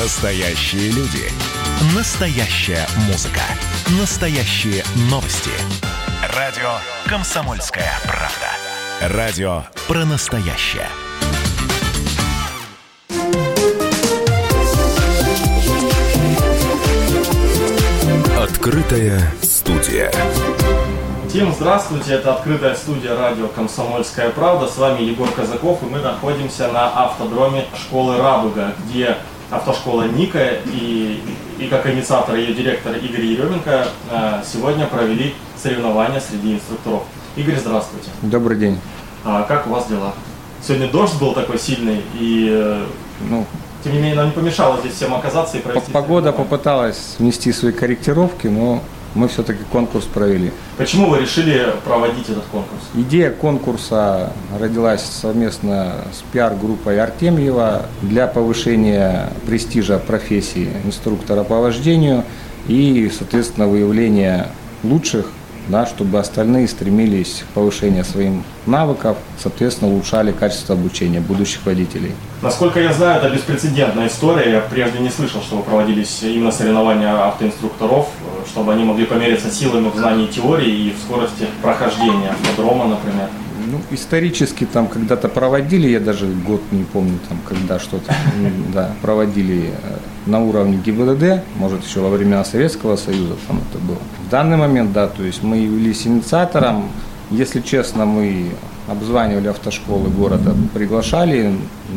Настоящие люди. Настоящая музыка. Настоящие новости. Радио «Комсомольская правда». Радио про настоящее. Открытая студия. Всем здравствуйте, это открытая студия радио «Комсомольская правда». С вами Егор Казаков, и мы находимся на автодроме школы «Радуга», где автошкола «Ника» и как инициатор ее директор Игорь Еременко сегодня провели соревнования среди инструкторов. Игорь, здравствуйте. Добрый день. Как у вас дела? Сегодня дождь был такой сильный, и тем не менее нам не помешало здесь всем оказаться и провести Погода попыталась внести свои корректировки, но мы все-таки конкурс провели. Почему вы решили проводить этот конкурс? Идея конкурса родилась совместно с пиар-группой Артемьева для повышения престижа профессии инструктора по вождению и, соответственно, выявления лучших, чтобы остальные стремились к повышению своих навыков, соответственно, улучшали качество обучения будущих водителей. Насколько я знаю, это беспрецедентная история. Я прежде не слышал, что проводились именно соревнования автоинструкторов, чтобы они могли помериться силами в знании теории и в скорости прохождения автодрома, например. Исторически когда-то проводили, я даже год не помню, когда что-то проводили на уровне ГИБДД, может еще во времена Советского Союза это было. В данный момент, то есть мы явились инициатором. Если честно, мы обзванивали автошколы города, приглашали,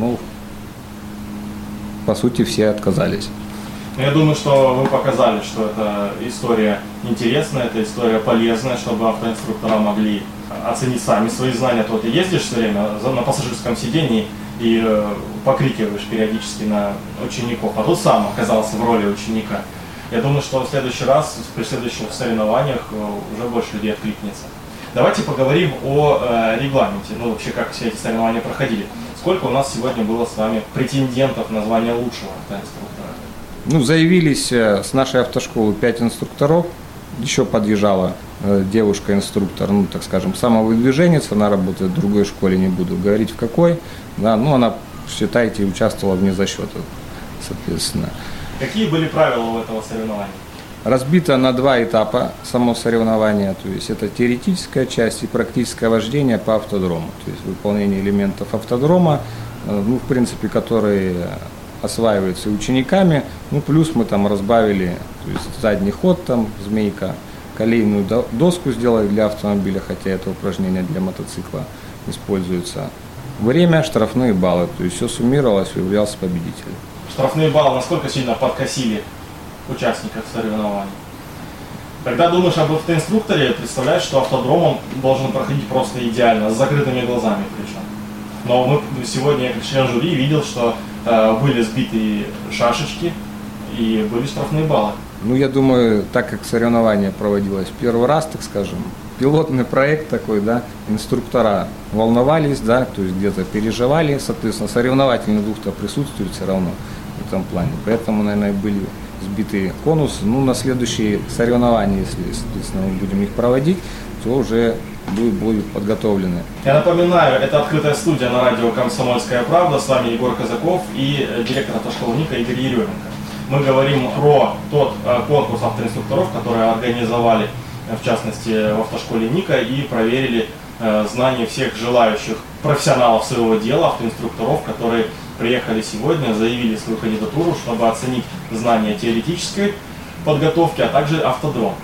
по сути все отказались. Я думаю, что вы показали, что эта история интересная, эта история полезная, чтобы автоинструктора могли оценить сами свои знания. Ты ездишь все время на пассажирском сидении и покрикиваешь периодически на учеников, а тут сам оказался в роли ученика. Я думаю, что в следующий раз, при следующих соревнованиях уже больше людей откликнется. Давайте поговорим о регламенте, вообще как все эти соревнования проходили. Сколько у нас сегодня было с вами претендентов на звание лучшего автоинструктора? Заявились с нашей автошколы 5 инструкторов, еще подъезжала девушка-инструктор, так скажем, самовыдвиженец, она работает в другой школе, не буду говорить в какой, она, считайте, участвовала вне зачета, соответственно. Какие были правила у этого соревнования? Разбито на 2 этапа само соревнование, то есть это теоретическая часть и практическое вождение по автодрому, то есть выполнение элементов автодрома, в принципе, которые осваиваются учениками, плюс мы разбавили, то есть задний ход, змейка, колейную доску сделали для автомобиля, хотя это упражнение для мотоцикла используется. Время, штрафные баллы, то есть все суммировалось, выявлялся победитель. Штрафные баллы насколько сильно подкосили участников соревнований? Когда думаешь об автоинструкторе, представляешь, что автодром он должен проходить просто идеально, с закрытыми глазами причем. Но сегодня, я как член жюри, видел, что были сбиты шашечки и были штрафные баллы. Я думаю, так как соревнование проводилось первый раз, так скажем, пилотный проект такой, инструктора волновались, то есть где-то переживали, соответственно, соревновательный дух-то присутствует все равно в этом плане. Поэтому, наверное, были сбиты конусы. На следующие соревнования, если, соответственно, мы будем их проводить, то уже будут подготовлены. Я напоминаю, это открытая студия на радио «Комсомольская правда». С вами Егор Казаков и директор автошколы «Ника» Игорь Еременко. Мы говорим про тот конкурс автоинструкторов, который организовали, в частности, в автошколе «Ника» и проверили знания всех желающих профессионалов своего дела, автоинструкторов, которые приехали сегодня, заявили свою кандидатуру, чтобы оценить знания теоретической подготовки, а также автодром.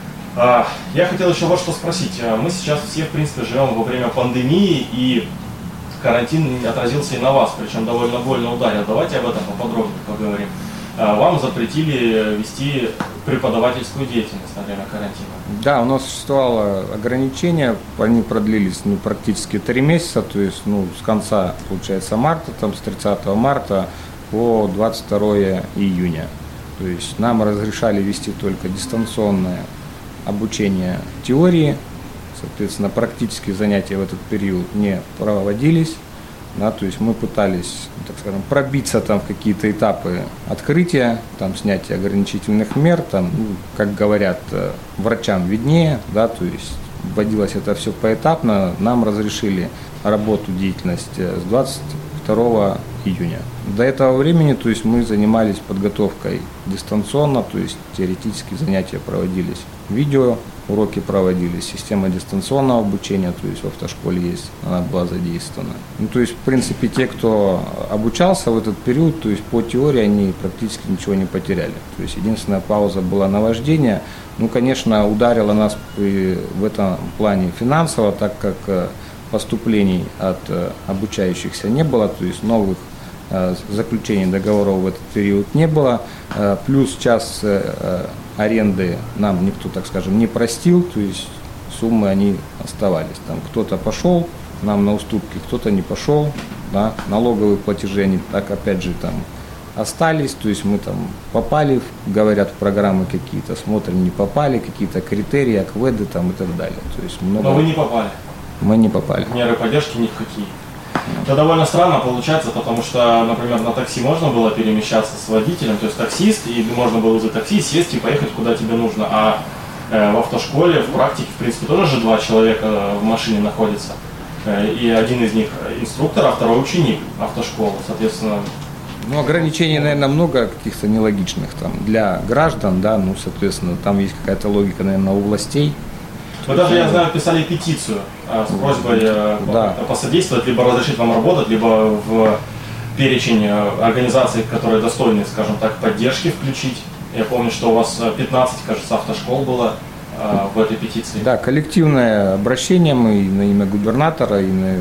Я хотел еще вот что спросить. Мы сейчас все, в принципе, живем во время пандемии, и карантин отразился и на вас, причем довольно больно ударил. Давайте об этом поподробнее поговорим. Вам запретили вести преподавательскую деятельность на время карантина. Да, у нас существовало ограничение, они продлились практически 3 месяца, то есть с конца, получается, марта, с 30 марта по 22 июня. То есть нам разрешали вести только дистанционное обучение теории, соответственно, практические занятия в этот период не проводились. То есть мы пытались, так скажем, пробиться в какие-то этапы открытия, снятия ограничительных мер, как говорят, врачам виднее, то есть вводилось это все поэтапно. Нам разрешили работу, деятельность с 22 22 июня. До этого времени, то есть мы занимались подготовкой дистанционно, то есть теоретические занятия проводились, видео уроки проводились, система дистанционного обучения, то есть в автошколе есть, она была задействована. Ну, то есть, в принципе, те, кто обучался в этот период, то есть по теории они практически ничего не потеряли. То есть единственная пауза была на вождение. Ну, конечно, ударило нас в этом плане финансово, так как поступлений от обучающихся не было, то есть новых заключений договоров в этот период не было, плюс час аренды нам никто, так скажем, не простил, то есть суммы они оставались. Там кто-то пошел нам на уступки, кто-то не пошел, да, налоговые платежи они так опять же там остались, то есть мы там попали, говорят, в программы какие-то, смотрим, не попали, какие-то критерии, акведы там и так далее. То есть много... Но вы не попали? Мы не попали. Меры поддержки ни в какие. Это довольно странно получается, потому что, например, на такси можно было перемещаться с водителем, то есть таксист, и можно было вызвать такси, сесть и поехать куда тебе нужно. А в автошколе, в практике, в принципе, тоже же 2 человека в машине находятся. И один из них инструктор, а второй ученик автошколы, соответственно. Ну, ограничений, наверное, много каких-то нелогичных там для граждан, да, ну, соответственно, там есть какая-то логика, наверное, у властей. Вы даже, я знаю, писали петицию с просьбой посодействовать, либо разрешить вам работать, либо в перечень организаций, которые достойны, скажем так, поддержки включить. Я помню, что у вас 15, кажется, автошкол было в этой петиции. Да, коллективное обращение мы и на имя губернатора, и на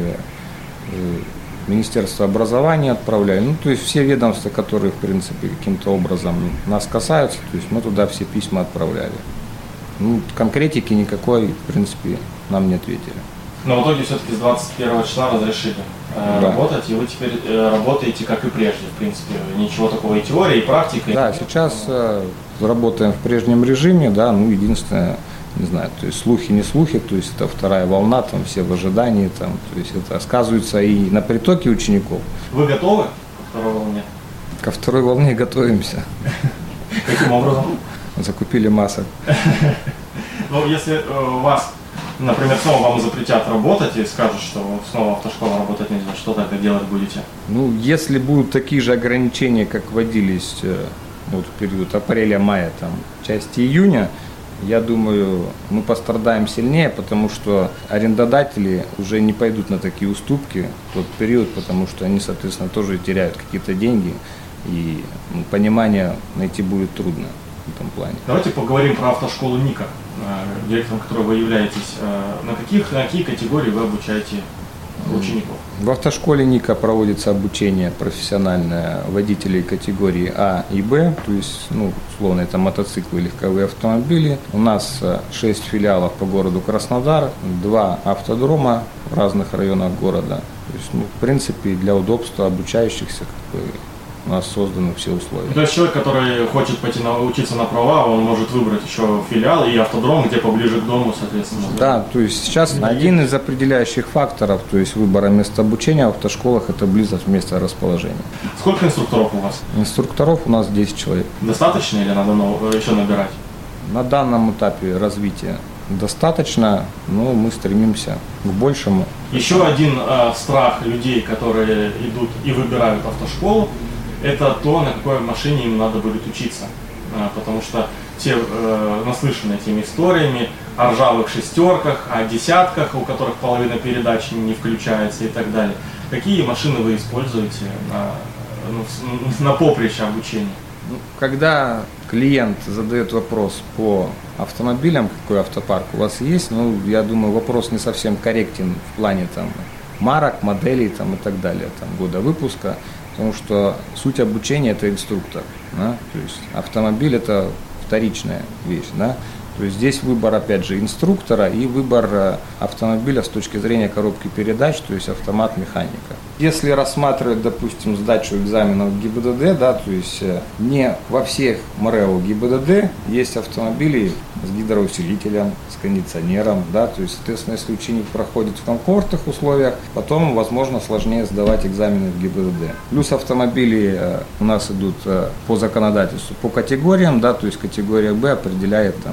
Министерство образования отправляли. Ну, то есть все ведомства, которые, в принципе, каким-то образом нас касаются, то есть мы туда все письма отправляли. Ну, конкретики никакой, в принципе, нам не ответили. Но в итоге все-таки с 21 числа разрешили работать, и вы теперь работаете как и прежде, в принципе. Ничего такого и теории, и практики. Да, сейчас работаем в прежнем режиме, да, ну, единственное, не знаю, то есть слухи, не слухи, то есть это вторая волна, там все в ожидании, там, то есть это сказывается и на притоке учеников. Вы готовы ко второй волне? Ко второй волне готовимся. Каким образом? Закупили масок. Ну, если вас, например, снова вам запретят работать и скажут, что снова автошкола работать нельзя, что тогда делать будете? Ну, если будут такие же ограничения, как вводились вот, в период апреля-мая, там, части июня, я думаю, мы пострадаем сильнее, потому что арендодатели уже не пойдут на такие уступки в тот период, потому что они, соответственно, тоже теряют какие-то деньги, и понимание найти будет трудно в этом плане. Давайте поговорим про автошколу Ника, директором которой вы являетесь. На какие категории вы обучаете учеников? В автошколе Ника проводится обучение профессиональное водителей категории А и Б, то есть, ну, условно, это мотоциклы и легковые автомобили. У нас 6 филиалов по городу Краснодар, 2 автодрома в разных районах города. То есть, ну, в принципе, для удобства обучающихся у нас созданы все условия. То есть человек, который хочет пойти учиться на права, он может выбрать еще филиал и автодром, где поближе к дому, соответственно. Да, то есть сейчас один из определяющих факторов, то есть выбора места обучения в автошколах, это близость места расположения. Сколько инструкторов у вас? Инструкторов у нас 10 человек. Достаточно или надо еще набирать? На данном этапе развития достаточно, но мы стремимся к большему. Еще один страх людей, которые идут и выбирают автошколу, это то, на какой машине им надо будет учиться. Потому что все наслышаны этими историями о ржавых шестерках, о десятках, у которых половина передач не включается и так далее. Какие машины вы используете на поприще обучения? Когда клиент задает вопрос по автомобилям, какой автопарк у вас есть, ну, я думаю, вопрос не совсем корректен в плане там марок, моделей там, и так далее, там, года выпуска. Потому что суть обучения – это инструктор, да? То есть автомобиль – это вторичная вещь, да? То есть здесь выбор, опять же, инструктора и выбор автомобиля с точки зрения коробки передач, то есть автомат, механика. Если рассматривать, допустим, сдачу экзаменов ГИБДД, да, то есть не во всех МРЭО ГИБДД есть автомобили с гидроусилителем, с кондиционером, да, то есть, соответственно, если ученик проходит в комфортных условиях, потом, возможно, сложнее сдавать экзамены в ГИБДД. Плюс автомобили у нас идут по законодательству, по категориям, да, то есть категория Б определяет там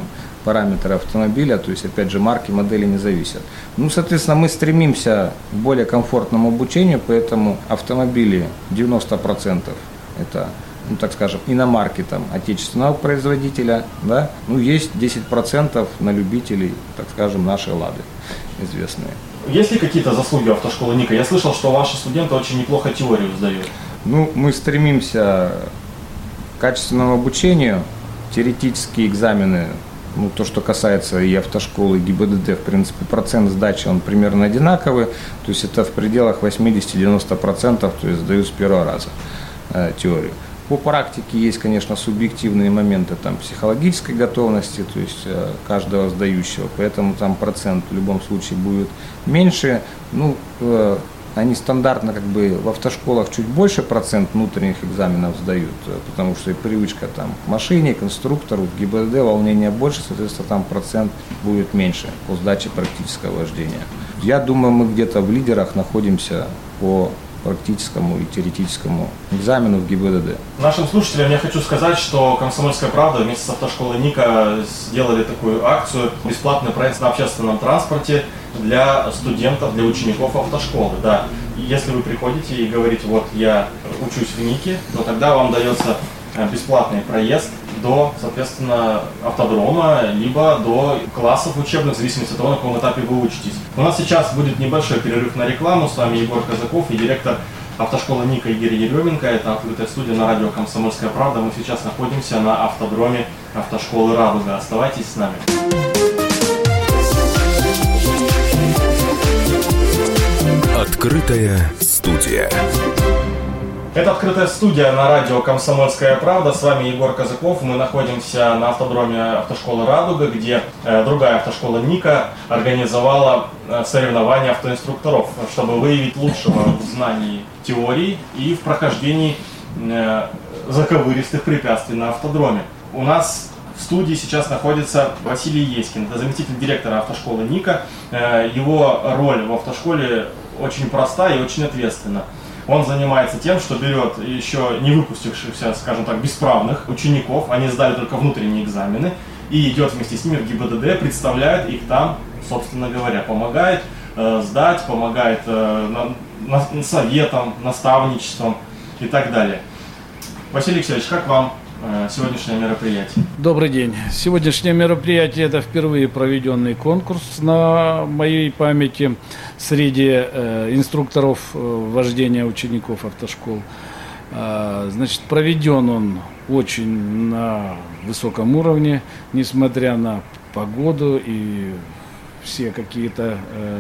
параметры автомобиля, то есть, опять же, марки, модели не зависят. Ну, соответственно, мы стремимся к более комфортному обучению, поэтому автомобили 90% это, ну, так скажем, иномарки там, отечественного производителя, да, ну, есть 10% на любителей, так скажем, нашей «Лады» известные. Есть ли какие-то заслуги автошколы Ника? Я слышал, что ваши студенты очень неплохо теорию сдают. Ну, мы стремимся к качественному обучению, теоретические экзамены, ну, то, что касается и автошколы, и ГИБДД, в принципе, процент сдачи, он примерно одинаковый, то есть это в пределах 80-90%, то есть сдаю с первого раза теорию. По практике есть, конечно, субъективные моменты там, психологической готовности, то есть каждого сдающего, поэтому там процент в любом случае будет меньше. Ну, они стандартно как бы в автошколах чуть больше процент внутренних экзаменов сдают, потому что и привычка там, к машине, к инструктору, в ГИБДД волнения больше, соответственно, там процент будет меньше по сдаче практического вождения. Я думаю, мы где-то в лидерах находимся по практическому и теоретическому экзамену в ГИБДД. Нашим слушателям я хочу сказать, что «Комсомольская правда» вместе с автошколой Ника сделали такую акцию «Бесплатный проезд на общественном транспорте» для студентов, для учеников автошколы. Да. Если вы приходите и говорите, вот я учусь в Нике, то тогда вам дается бесплатный проезд до, соответственно, автодрома, либо до классов учебных, в зависимости от того, на каком этапе вы учитесь. У нас сейчас будет небольшой перерыв на рекламу. С вами Егор Казаков и директор автошколы Ника Игорь Еременко. Это открытая студия на радио «Комсомольская правда». Мы сейчас находимся на автодроме автошколы «Радуга». Оставайтесь с нами. Открытая студия. Это открытая студия на радио «Комсомольская правда». С вами Егор Казаков. Мы находимся на автодроме автошколы «Радуга», где другая автошкола Ника организовала соревнования автоинструкторов, чтобы выявить лучшего в знании теории и в прохождении заковыристых препятствий на автодроме. У нас в студии сейчас находится Василий Еськин, это заместитель директора автошколы Ника. Его роль в автошколе очень проста и очень ответственна. Он занимается тем, что берет еще не выпустившихся, скажем так, бесправных учеников, они сдали только внутренние экзамены, и идет вместе с ними в ГИБДД, представляет их там, собственно говоря, помогает сдать, помогает советом, наставничеством и так далее. Василий Алексеевич, как вам сегодняшнее мероприятие? Добрый день. Сегодняшнее мероприятие – это впервые проведенный конкурс на моей памяти среди инструкторов вождения учеников автошкол. Значит, проведен он очень на высоком уровне, несмотря на погоду и все какие-то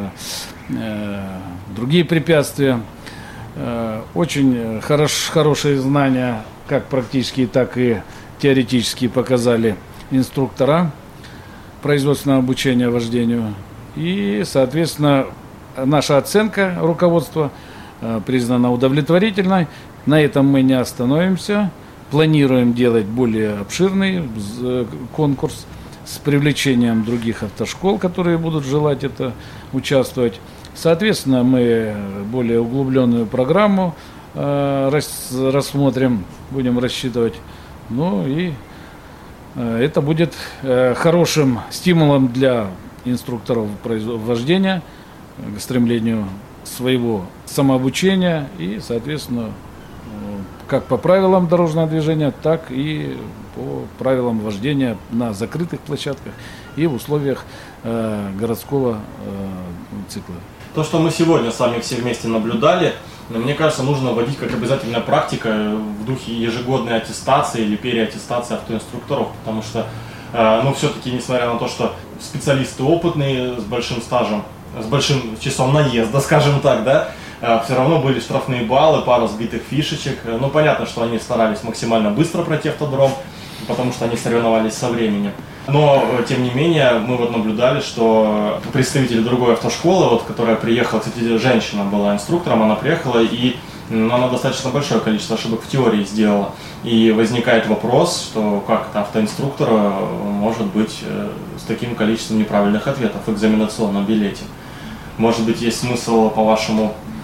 другие препятствия. Очень хорошие знания, как практические, так и теоретические, показали инструктора производственного обучения вождению. И, соответственно, наша оценка руководства признана удовлетворительной. На этом мы не остановимся. Планируем делать более обширный конкурс с привлечением других автошкол, которые будут желать это участвовать. Соответственно, мы более углубленную программу рассмотрим, будем рассчитывать. Ну и это будет хорошим стимулом для инструкторов вождения к стремлению своего самообучения и, соответственно, как по правилам дорожного движения, так и по правилам вождения на закрытых площадках и в условиях городского цикла. То, что мы сегодня с вами все вместе наблюдали, мне кажется, нужно вводить как обязательная практика в духе ежегодной аттестации или переаттестации автоинструкторов, потому что, все-таки, несмотря на то, что специалисты опытные, с большим стажем, с большим числом наезда, скажем так, да, все равно были штрафные баллы, пару сбитых фишечек. Ну, понятно, что они старались максимально быстро пройти автодром, потому что они соревновались со временем. Но, тем не менее, мы вот наблюдали, что представитель другой автошколы, которая приехала, кстати, женщина была инструктором, она приехала, и она достаточно большое количество ошибок в теории сделала. И возникает вопрос, что как это автоинструктор может быть с таким количеством неправильных ответов в экзаменационном билете. Может быть, есть смысл, по-вашему,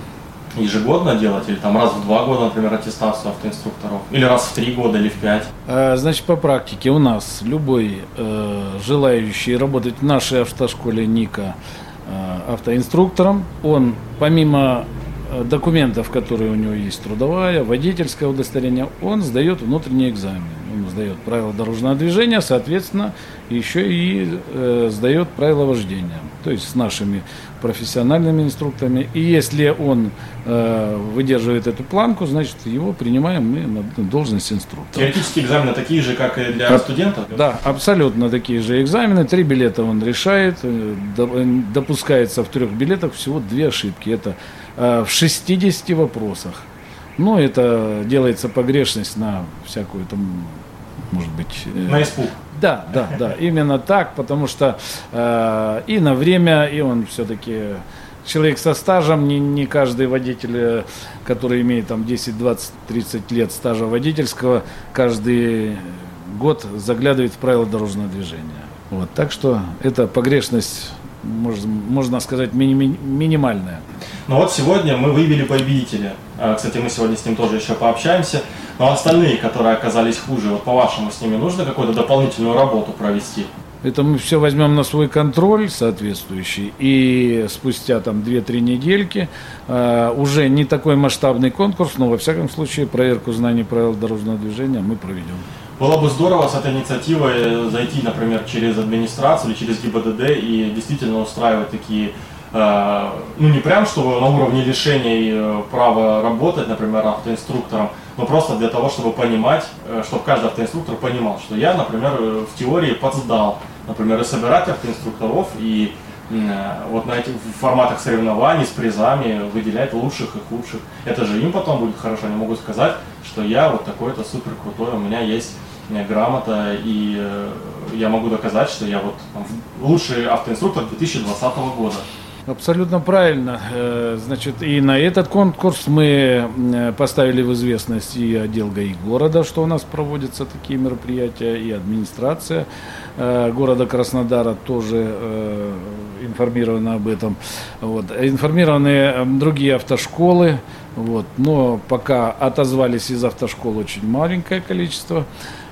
ежегодно делать, или там раз в 2 года, например, аттестацию автоинструкторов, или раз в 3 года, или в 5? Значит, по практике у нас любой желающий работать в нашей автошколе НИКа автоинструктором, он помимо документов, которые у него есть, трудовая, водительское удостоверение, он сдает внутренний экзамен. Он сдает правила дорожного движения, соответственно, еще и сдает правила вождения. То есть с нашими профессиональными инструкторами. И если он выдерживает эту планку, значит, его принимаем мы на должность инструктора. Теоретические экзамены такие же, как и для студентов? Да, абсолютно такие же экзамены. 3 билета он решает. Допускается в 3 билетах всего 2 ошибки. Это в 60 вопросах. Но это делается погрешность на всякую там, может быть... На испуг. Да, именно так, потому что и на время, и он все-таки человек со стажем, не каждый водитель, который имеет там 10, 20, 30 лет стажа водительского, каждый год заглядывает в правила дорожного движения. Вот, так что эта погрешность, можно сказать, минимальная. Ну вот сегодня мы выявили победителя. Кстати, мы сегодня с ним тоже еще пообщаемся. Но остальные, которые оказались хуже, вот по-вашему, с ними нужно какую-то дополнительную работу провести? Это мы все возьмем на свой контроль соответствующий. И спустя там 2-3 недельки уже не такой масштабный конкурс, но во всяком случае проверку знаний правил дорожного движения мы проведем. Было бы здорово с этой инициативой зайти, например, через администрацию или через ГИБДД и действительно устраивать такие, ну не прям, чтобы на уровне лишений права работать, например, автоинструктором, но просто для того, чтобы понимать, чтобы каждый автоинструктор понимал, что я, например, в теории подсдал, например, и собирать автоинструкторов и вот на этих форматах соревнований с призами выделять лучших и худших. Это же им потом будет хорошо, они могут сказать, что я вот такой-то супер крутой, у меня есть грамота, и я могу доказать, что я вот там, лучший автоинструктор 2020 года. Абсолютно правильно. Значит, и на этот конкурс мы поставили в известность и отдел ГАИ города, что у нас проводятся такие мероприятия, и администрация города Краснодара тоже информирована об этом. Вот. Информированы другие автошколы, вот. Но пока отозвались из автошкол очень маленькое количество.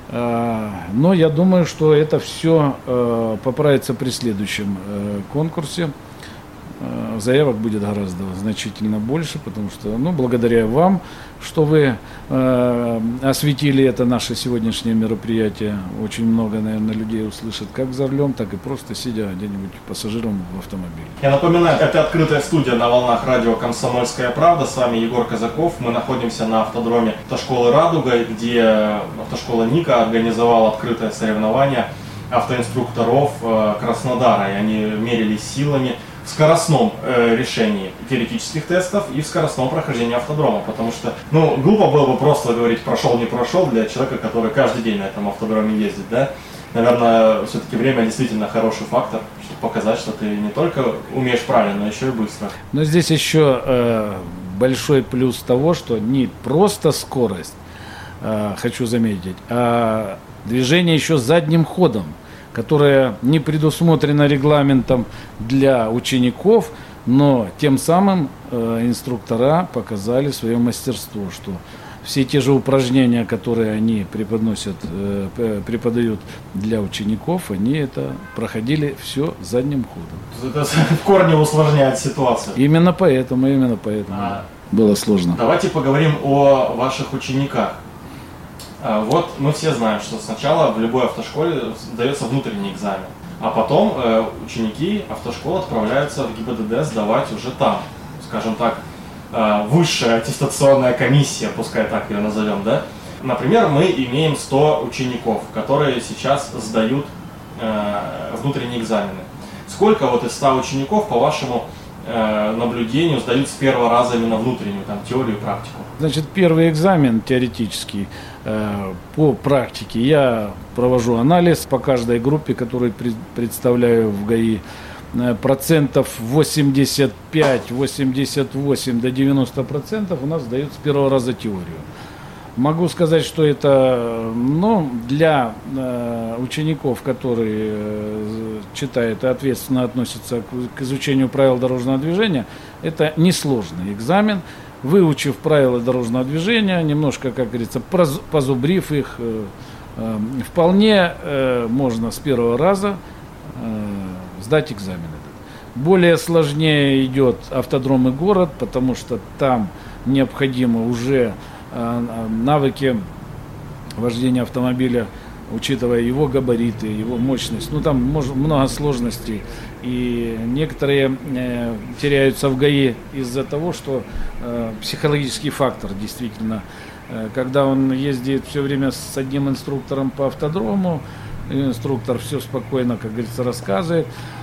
Но я думаю, что это все поправится при следующем конкурсе. Заявок будет гораздо значительно больше, потому что, благодаря вам, что вы осветили это наше сегодняшнее мероприятие, очень много, наверное, людей услышат как за рулем, так и просто сидя где-нибудь пассажиром в автомобиле. Я напоминаю, это открытая студия на волнах радио «Комсомольская правда». С вами Егор Казаков. Мы находимся на автодроме автошколы «Радуга», где автошкола НИКа организовала открытое соревнование автоинструкторов Краснодара. И они мерились силами в скоростном решении теоретических тестов и в скоростном прохождении автодрома, потому что, глупо было бы просто говорить прошел, не прошел для человека, который каждый день на этом автодроме ездит, да? Наверное, все-таки время действительно хороший фактор, чтобы показать, что ты не только умеешь правильно, но еще и быстро. Но здесь еще большой плюс того, что не просто скорость, хочу заметить, а движение еще задним ходом, которое не предусмотрено регламентом для учеников, но тем самым инструктора показали свое мастерство, что все те же упражнения, которые они преподают для учеников, они это проходили все задним ходом. Это в корне усложняет ситуацию. Именно поэтому было сложно. Давайте поговорим о ваших учениках. Вот мы все знаем, что сначала в любой автошколе дается внутренний экзамен, а потом ученики автошколы отправляются в ГИБДД сдавать уже там, скажем так, высшая аттестационная комиссия, пускай так ее назовем, да? Например, мы имеем 100 учеников, которые сейчас сдают внутренние экзамены. Сколько вот из 100 учеников, по вашему наблюдению, сдают с первого раза именно внутреннюю, там, теорию и практику? Значит, первый экзамен теоретический по практике я провожу анализ по каждой группе, которую представляю в ГАИ. Процентов 85-88 до 90% у нас сдают с первого раза теорию. Могу сказать, что это для учеников, которые читают и ответственно относятся к изучению правил дорожного движения, это несложный экзамен. выучив правила дорожного движения, немножко, как говорится, позубрив их, вполне можно с первого раза сдать экзамены. Более сложнее идет автодром и город, потому что там необходимо уже навыки вождения автомобиля, учитывая его габариты, его мощность. Ну, там много сложностей. И некоторые теряются в ГАИ из-за того, что психологический фактор действительно, когда он ездит все время с одним инструктором по автодрому, инструктор все спокойно, как говорится, рассказывает.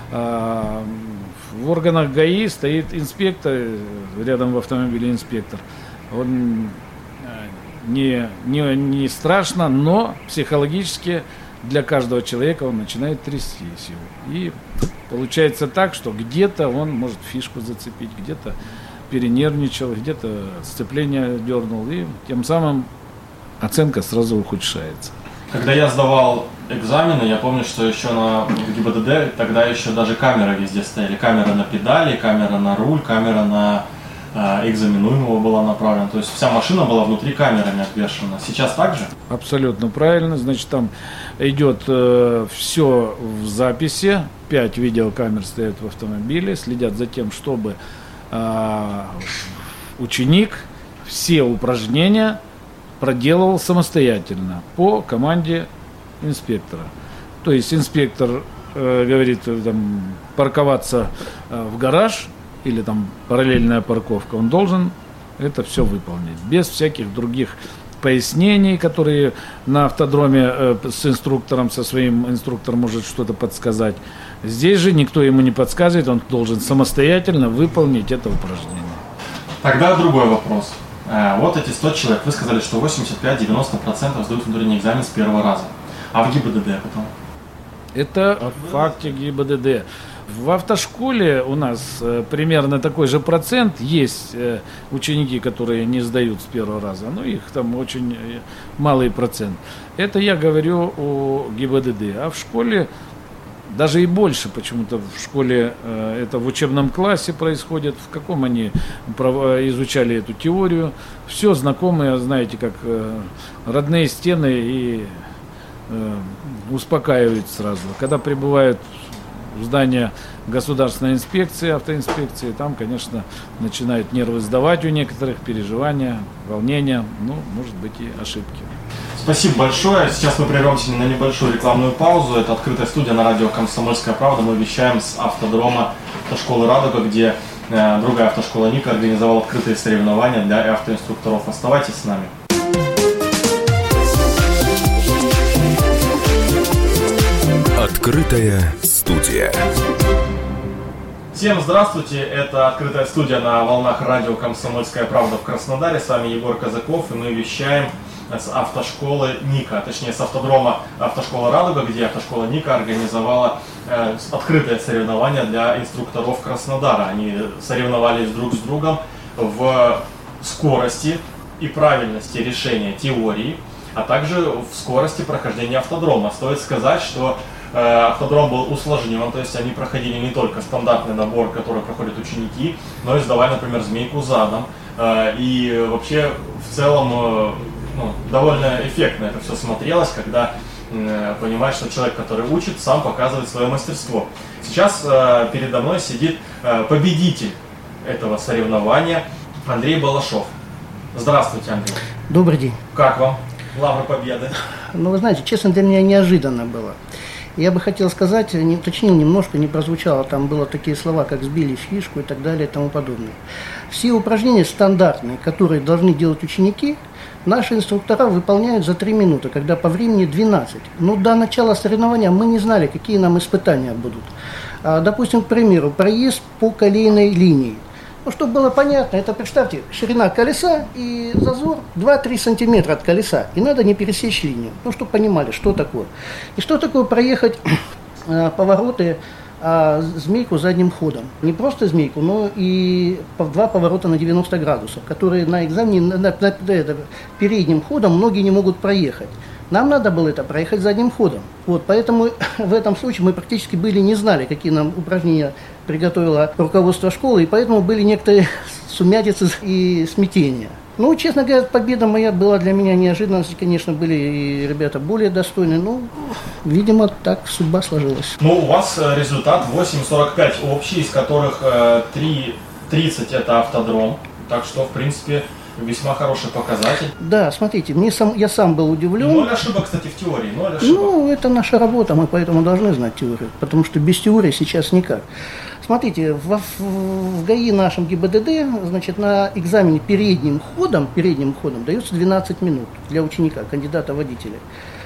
В органах ГАИ стоит инспектор, рядом в автомобиле инспектор. Он не страшно, но психологически для каждого человека он начинает трястись его. И получается так, что где-то он может фишку зацепить, где-то перенервничал, где-то сцепление дернул, и тем самым оценка сразу ухудшается. Когда я сдавал экзамены, я помню, что еще на ГИБДД тогда еще даже камеры везде стояли. Камера на педали, камера на руль, камера на экзаменуемого была направлена. То есть вся машина была внутри камерами обвешана. Сейчас так же? Абсолютно правильно. Значит, там идет все в записи. 5 видеокамер стоят в автомобиле, следят за тем, чтобы ученик все упражнения проделывал самостоятельно по команде инспектора. То есть инспектор говорит там, парковаться в гараж или там параллельная парковка, он должен это все выполнить без всяких других пояснений, которые на автодроме с инструктором, со своим инструктором может что-то подсказать. Здесь же никто ему не подсказывает, он должен самостоятельно выполнить это упражнение. Тогда другой вопрос. Вот эти 100 человек, вы сказали, что 85-90% сдают внутренний экзамен с первого раза. А в ГИБДД потом? Это в факте ГИБДД. В автошколе у нас примерно такой же процент. Есть ученики, которые не сдают с первого раза, но их там очень малый процент. Это я говорю о ГИБДД. А в школе даже и больше почему-то. В школе это в учебном классе происходит, в каком они изучали эту теорию. Все знакомые, знаете, как родные стены, и успокаивают сразу. Когда прибывают в здание государственной инспекции, автоинспекции, там, конечно, начинают нервы сдавать у некоторых, переживания, волнения, ну, может быть, и ошибки. Спасибо большое. Сейчас мы прервемся на небольшую рекламную паузу. Это открытая студия на радио «Комсомольская правда». Мы вещаем с автодрома автошколы «Радуга», где другая автошкола «Ника» организовала открытые соревнования для автоинструкторов. Оставайтесь с нами. Открытая студия. Всем здравствуйте, это открытая студия на волнах радио «Комсомольская правда» в Краснодаре. С вами Егор Казаков, и мы вещаем с автошколы Ника, точнее с автодрома автошколы «Радуга», где автошкола Ника организовала открытое соревнование для инструкторов Краснодара. Они соревновались друг с другом в скорости и правильности решения теории, а также в скорости прохождения автодрома. Стоит сказать, что автодром был усложнен, то есть они проходили не только стандартный набор, который проходят ученики, но и сдавали, например, змейку задом. И вообще в целом довольно эффектно это все смотрелось, когда понимаешь, что человек, который учит, сам показывает свое мастерство. Сейчас передо мной сидит победитель этого соревнования Андрей Балашов. Здравствуйте, Андрей. Добрый день. Как вам? Лавры победы. Ну, вы знаете, честно, для меня неожиданно было. Я бы хотел сказать, не уточнил немножко, не прозвучало, там было такие слова, как «сбили фишку» и так далее и тому подобное. Все упражнения стандартные, которые должны делать ученики, наши инструктора выполняют за 3 минуты, когда по времени 12. Но до начала соревнования мы не знали, какие нам испытания будут. Допустим, к примеру, проезд по колейной линии. Ну, чтобы было понятно, это, представьте, ширина колеса и зазор 2-3 сантиметра от колеса. И надо не пересечь линию, ну, чтобы понимали, что такое. И что такое проехать повороты змейку задним ходом. Не просто змейку, но и 2 поворота на 90 градусов, которые на экзамене передним ходом многие не могут проехать. Нам надо было это проехать задним ходом. Вот, поэтому в этом случае мы практически не знали, какие нам упражнения приготовило руководство школы, и поэтому были некоторые сумятицы и смятения. Ну, честно говоря, победа моя была для меня неожиданностью. Конечно, были и ребята более достойные, но, видимо, так судьба сложилась. Ну, у вас результат 8.45 общий, из которых 3.30 это автодром. Так что, в принципе, весьма хороший показатель. Да, смотрите, я сам был удивлен. 0 ошибок, кстати, в теории, 0 ошибок. Ну, это наша работа, мы поэтому должны знать теорию, потому что без теории сейчас никак. Смотрите, в ГАИ нашем ГИБДД, значит, на экзамене передним ходом дается 12 минут для ученика, кандидата водителя.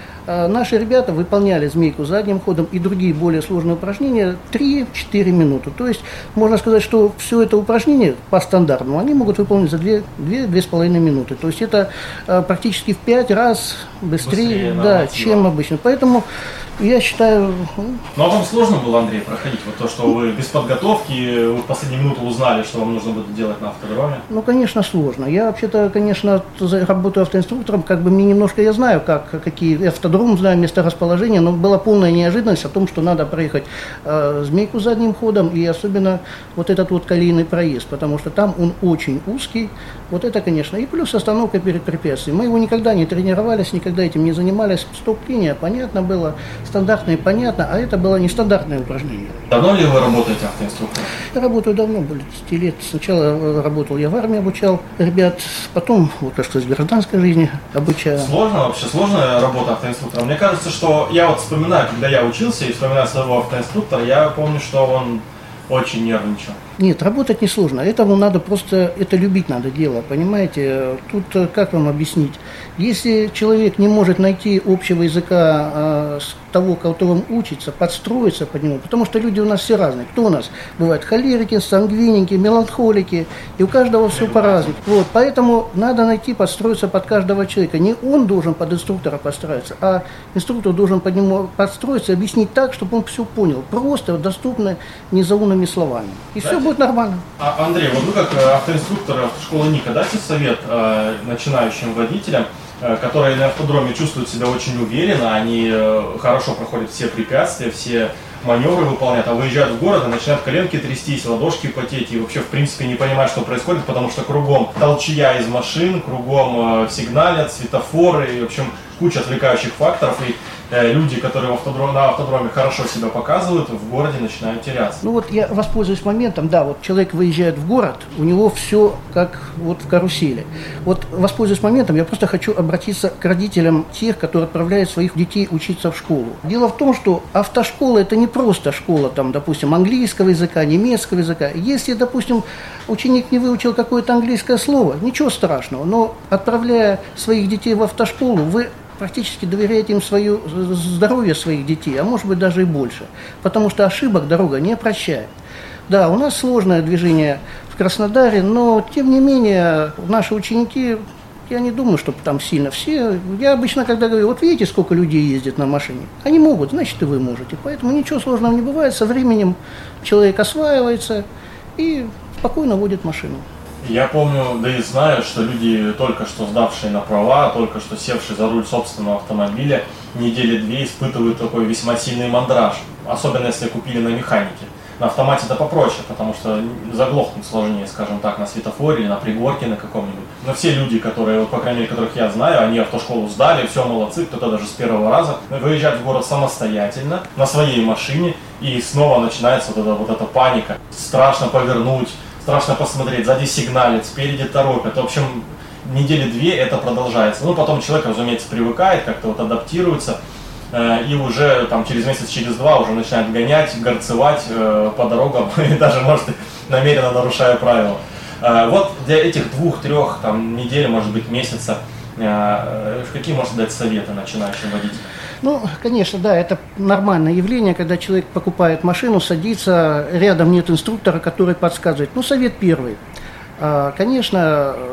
Наши ребята выполняли змейку задним ходом и другие более сложные упражнения 3-4 минуты. То есть можно сказать, что все это упражнение по стандартному они могут выполнить за 2-2,5 минуты. То есть это практически в 5 раз быстрее да, чем обычно. Поэтому я считаю... Ну, а вам сложно было, Андрей, проходить вот то, что вы без подготовки, вы в последнюю минуту узнали, что вам нужно будет делать на автодроме? Ну, конечно, сложно. Я вообще-то, конечно, работаю автоинструктором, как бы мне немножко, я знаю, какие автодром, знаю месторасположение, но была полная неожиданность о том, что надо проехать змейку задним ходом и особенно вот этот вот колейный проезд, потому что там он очень узкий. Вот это, конечно, и плюс остановка перед препятствием. Мы его никогда не тренировались, никогда этим не занимались. Стоп-линия, понятно было, стандартное понятно, а это было нестандартное упражнение. Давно ли вы работаете автоинструктором? Я работаю давно, более 10 лет. Сначала работал я в армии, обучал ребят, потом, вот так сказать, в гражданской жизни обучаю. Сложно вообще, сложная работа автоинструктора? Мне кажется, что я вот вспоминаю, когда я учился и вспоминаю своего автоинструктора, я помню, что он очень нервничал. Нет, работать несложно. Этому надо просто, это любить надо дело, понимаете? Тут как вам объяснить? Если человек не может найти общего языка с того, которым учится, подстроиться под него, потому что люди у нас все разные. Кто у нас? Бывают холерики, сангвиники, меланхолики, и у каждого все по-разному. Вот, поэтому надо найти, подстроиться под каждого человека. Не он должен под инструктора подстроиться, а инструктор должен под него подстроиться, объяснить так, чтобы он все понял. Просто, доступно, незаумными словами. И все будет нормально. Андрей, вот вы как автоинструктор автошколы Ника, дайте совет начинающим водителям, которые на автодроме чувствуют себя очень уверенно, они хорошо проходят все препятствия, все маневры выполняют, а выезжают в город и начинают коленки трястись, ладошки потеть и вообще в принципе не понимают, что происходит, потому что кругом толчья из машин, кругом сигналят, светофоры, и в общем куча отвлекающих факторов, и люди, которые на автодроме хорошо себя показывают, в городе начинают теряться. Ну вот я воспользуюсь моментом, да, вот человек выезжает в город, у него все как вот в карусели. Вот воспользуюсь моментом, я просто хочу обратиться к родителям тех, которые отправляют своих детей учиться в школу. Дело в том, что автошкола это не просто школа, там, допустим, английского языка, немецкого языка. Если, допустим, ученик не выучил какое-то английское слово, ничего страшного, но отправляя своих детей в автошколу, вы практически доверяете им свое здоровье своих детей, а может быть даже и больше, потому что ошибок дорога не прощает. Да, у нас сложное движение в Краснодаре, но тем не менее наши ученики, я не думаю, чтобы там сильно все. Я обычно, когда говорю, вот видите, сколько людей ездит на машине, они могут, значит и вы можете. Поэтому ничего сложного не бывает, со временем человек осваивается и спокойно водит машину. Я помню, да и знаю, что люди, только что сдавшие на права, только что севшие за руль собственного автомобиля, недели-две испытывают такой весьма сильный мандраж, особенно если купили на механике. На автомате это попроще, потому что заглохнуть сложнее, скажем так, на светофоре или на пригорке на каком-нибудь. Но все люди, которые, по крайней мере, которых я знаю, они автошколу сдали, все молодцы, кто-то даже с первого раза, выезжают в город самостоятельно, на своей машине, и снова начинается вот эта паника. Страшно повернуть, страшно посмотреть, сзади сигналят, спереди торопят. В общем, недели-две это продолжается. Ну, потом человек, разумеется, привыкает, как-то вот адаптируется. И уже там через месяц, через два уже начинает гонять, горцевать по дорогам и даже, может, намеренно нарушая правила. Вот для этих 2-3 недель, может быть, месяца, какие можно дать советы начинающим водителям? Ну, конечно, да, это нормальное явление, когда человек покупает машину, садится, рядом нет инструктора, который подсказывает. Ну, совет первый. Конечно,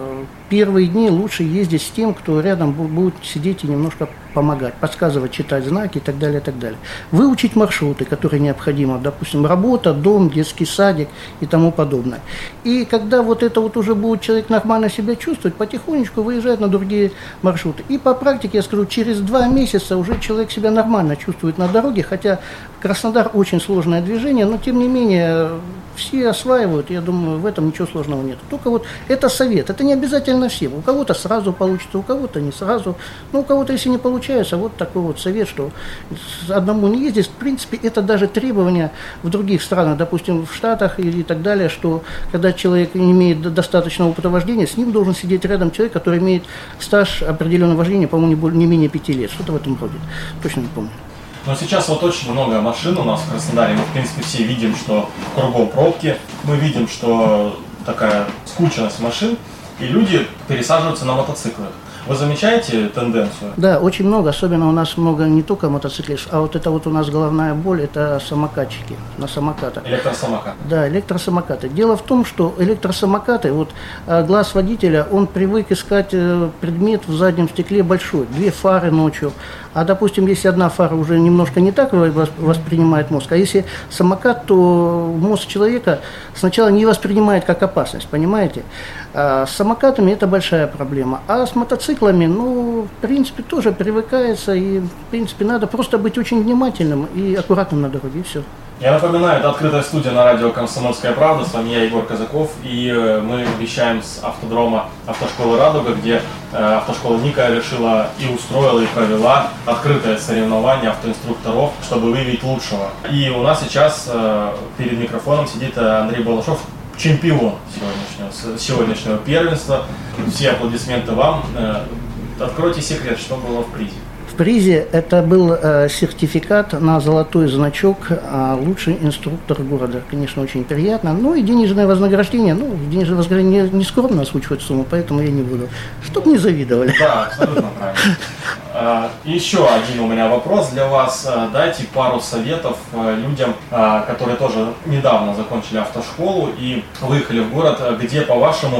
первые дни лучше ездить с тем, кто рядом будет сидеть и немножко помогать, подсказывать, читать знаки и так далее, и так далее. Выучить маршруты, которые необходимы, допустим, работа, дом, детский садик и тому подобное. И когда вот это вот уже будет человек нормально себя чувствовать, потихонечку выезжает на другие маршруты. И по практике, я скажу, через 2 месяца уже человек себя нормально чувствует на дороге, хотя Краснодар очень сложное движение, но тем не менее все осваивают, я думаю, в этом ничего сложного нет. Только вот это совет, это не обязательно всем. У кого-то сразу получится, у кого-то не сразу. Но у кого-то, если не получается, вот такой вот совет, что одному не ездить. В принципе, это даже требования в других странах, допустим, в Штатах и так далее, что когда человек не имеет достаточного опыта вождения, с ним должен сидеть рядом человек, который имеет стаж определенного вождения, по-моему, не менее 5 лет. Что-то в этом роде. Точно не помню. Но сейчас вот очень много машин у нас в Краснодаре. Мы, в принципе, все видим, что кругом пробки. Мы видим, что такая скученность машин. И люди пересаживаются на мотоциклах. Вы замечаете тенденцию? Да, очень много. Особенно у нас много не только мотоциклистов, а вот это вот у нас головная боль, это самокатчики на самокатах. Электросамокаты. Да, электросамокаты. Дело в том, что электросамокаты, вот глаз водителя, он привык искать предмет в заднем стекле большой, 2 фары ночью. А, допустим, если одна фара уже немножко не так воспринимает мозг, а если самокат, то мозг человека сначала не воспринимает как опасность, понимаете? А с самокатами это большая проблема. А с мотоциклами, ну, в принципе, тоже привыкается, и, в принципе, надо просто быть очень внимательным и аккуратным на дороге, и все. Я напоминаю, это открытая студия на радио «Комсомольская правда». С вами я, Егор Казаков, и мы вещаем с автодрома автошколы «Радуга», где автошкола Ника решила и устроила, и провела открытое соревнование автоинструкторов, чтобы выявить лучшего. И у нас сейчас перед микрофоном сидит Андрей Балашов, чемпион сегодняшнего первенства. Все аплодисменты вам. Откройте секрет, что было в призе. В призе это был сертификат на золотой значок «Лучший инструктор города». Конечно, очень приятно. Ну и денежное вознаграждение. Ну, денежное вознаграждение не скромно озвучивать сумму, поэтому я не буду. Чтоб не завидовали. Да, абсолютно правильно. Еще один у меня вопрос для вас. Дайте пару советов людям, которые тоже недавно закончили автошколу и выехали в город, где, по-вашему,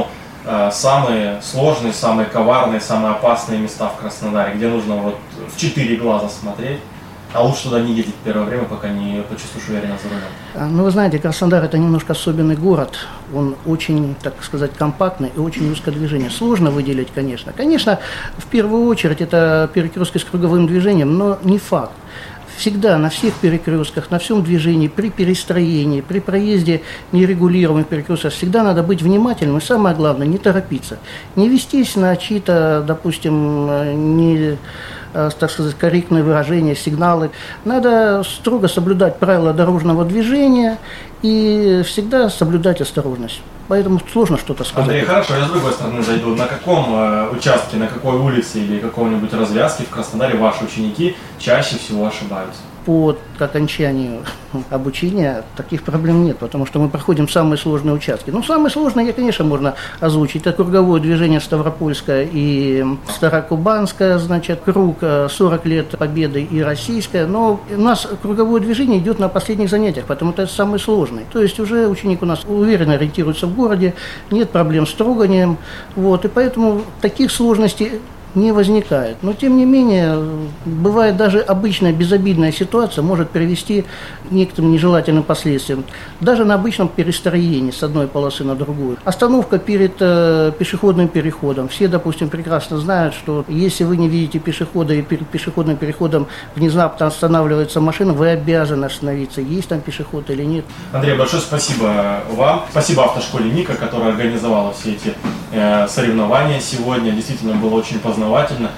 самые сложные, самые коварные, самые опасные места в Краснодаре, где нужно вот в 4 глаза смотреть, а лучше туда не ездить в первое время, пока не почувствуешь уверенность за рулем. Ну, вы знаете, Краснодар – это немножко особенный город. Он очень, так сказать, компактный и очень узкое движение. Сложно выделить, конечно. Конечно, в первую очередь это перекрестки с круговым движением, но не факт. Всегда на всех перекрестках, на всем движении, при перестроении, при проезде нерегулируемых перекрестков всегда надо быть внимательным и, самое главное, не торопиться. Не вестись на чьи-то, допустим, не, так сказать, корректные выражения, сигналы. Надо строго соблюдать правила дорожного движения и всегда соблюдать осторожность. Поэтому сложно что-то сказать. Андрей, хорошо, я с другой стороны зайду. На каком участке, на какой улице или каком-нибудь развязке в Краснодаре ваши ученики чаще всего ошибаются? По окончанию обучения таких проблем нет, потому что мы проходим самые сложные участки. Ну, самые сложные, конечно, можно озвучить. Это круговое движение Ставропольское и Старокубанское, значит, круг 40 лет Победы и Российское. Но у нас круговое движение идет на последних занятиях, потому что это самый сложный. То есть уже ученик у нас уверенно ориентируется в городе, нет проблем с троганием. Вот, и поэтому таких сложностей не возникает. Но, тем не менее, бывает даже обычная безобидная ситуация может привести к некоторым нежелательным последствиям. Даже на обычном перестроении с одной полосы на другую. Остановка перед пешеходным переходом. Все, допустим, прекрасно знают, что если вы не видите пешехода и перед пешеходным переходом внезапно останавливается машина, вы обязаны остановиться, есть там пешеход или нет. Андрей, большое спасибо вам. Спасибо автошколе Ника, которая организовала все эти соревнования сегодня. Действительно было очень познавательно.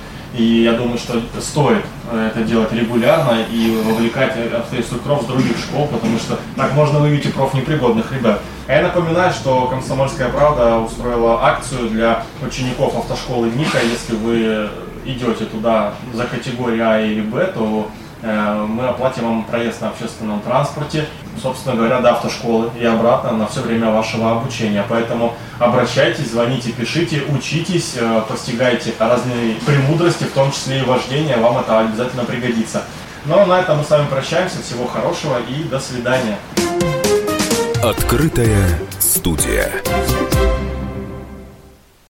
И я думаю, что стоит это делать регулярно и вовлекать автоинструкторов с других школ, потому что так можно выявить и профнепригодных ребят. А я напоминаю, что «Комсомольская правда» устроила акцию для учеников автошколы Ника. Если вы идете туда за категорией А или Б, то мы оплатим вам проезд на общественном транспорте, собственно говоря, до автошколы и обратно на все время вашего обучения. Поэтому обращайтесь, звоните, пишите, учитесь, постигайте разные премудрости, в том числе и вождение, вам это обязательно пригодится. Ну а на этом мы с вами прощаемся. Всего хорошего и до свидания. Открытая студия.